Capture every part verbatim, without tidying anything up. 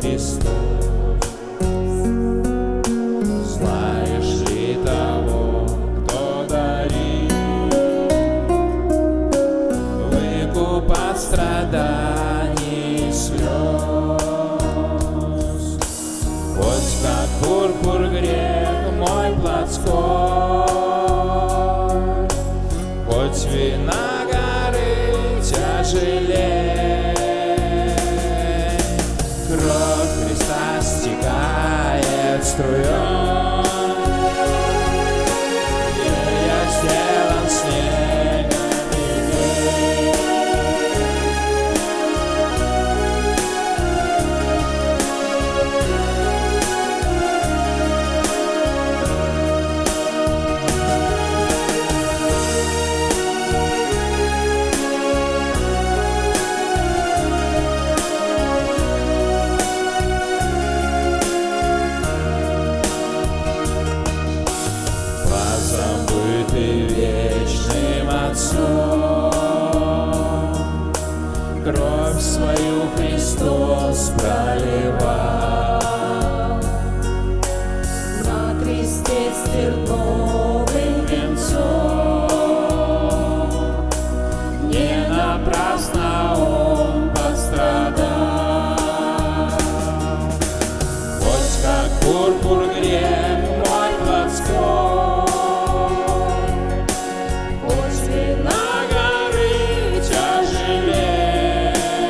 Христос. Знаешь ли того, кто дарит выкуп от страданий и слез? Хоть как пурпур грех мой плотской, хоть вина горы тяжелей, кровь Христа стекает струей. Я сделан снегом белей. Позабытый вечным Отцом, кровь свою Христос проливал. На кресте с терновым венцом Не напрасно Он пострадал. Хоть как пурпур грех мой плотской, хоть вина горы тяжелей,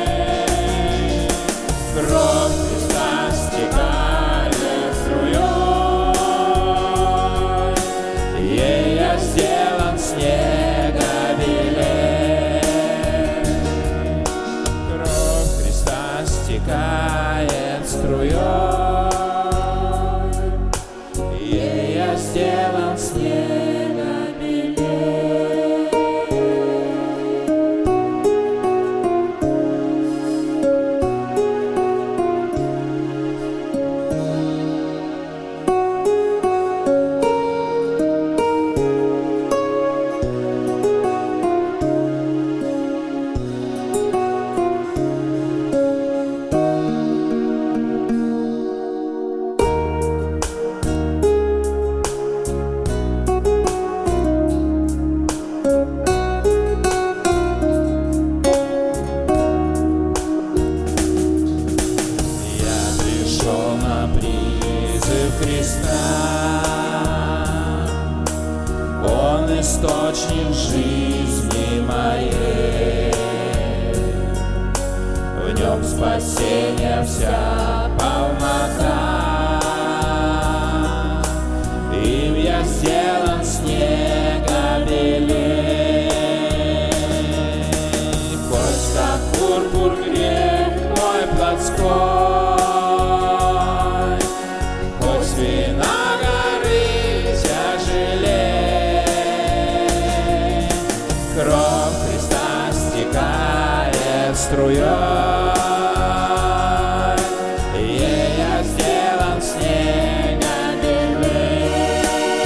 кровь Христа стекает струей. Ей я сделан снега белей. Кровь Христа стекает струей. Ей я сделан снега белей. Я пришел на призыв Христа, Он источник жизни моей. В Нем спасение вся полнота, им я сделан снега белей. Хоть как пурпур грех мой плотской, хоть вина горы тяжелей, кровь Христа стекает струей. Ей я сделан снега белей.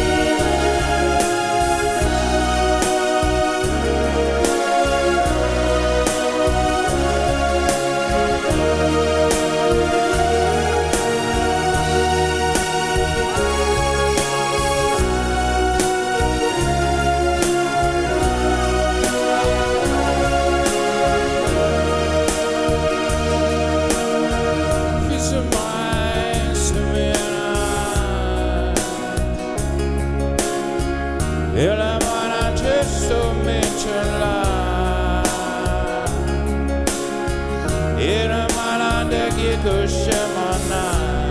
E la mano gesto mi ce l'ha, e la mano de chi tu scemanai.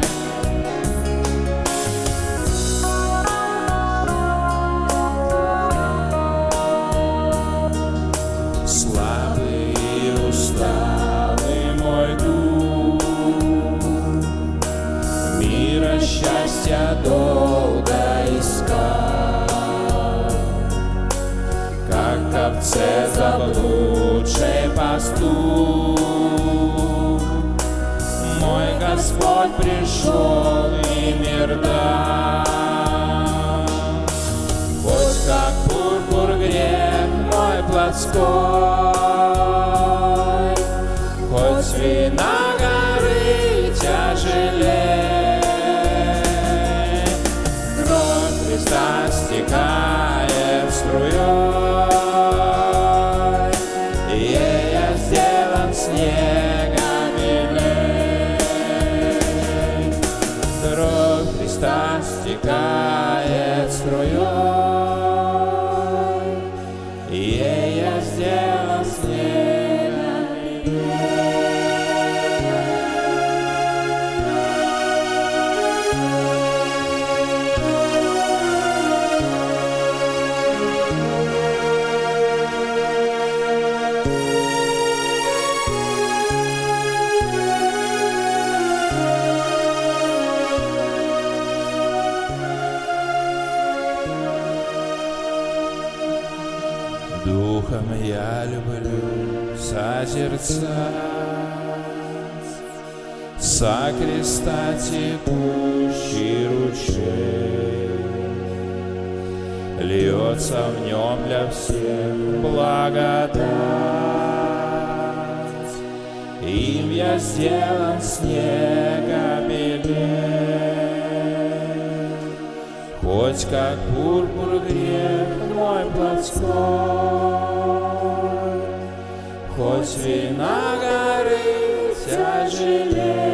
Слабый и усталый мой дух, мира счастья долго искал. Как овце заблудший пастух, мой Господь пришел и мир дал. Хоть как пурпур грех мой плотской, хоть вина горы стекает струей, ей я сделан снегом белей. Кровь Христа стекает струей, ей я сделан снегом белей. Духом я люблю созерцать со креста текущий ручей, льется в нем для всех благодать, им я сделан снега белей. Хоть как пурпур грех мой плотской, хоть вина горы тяжелей,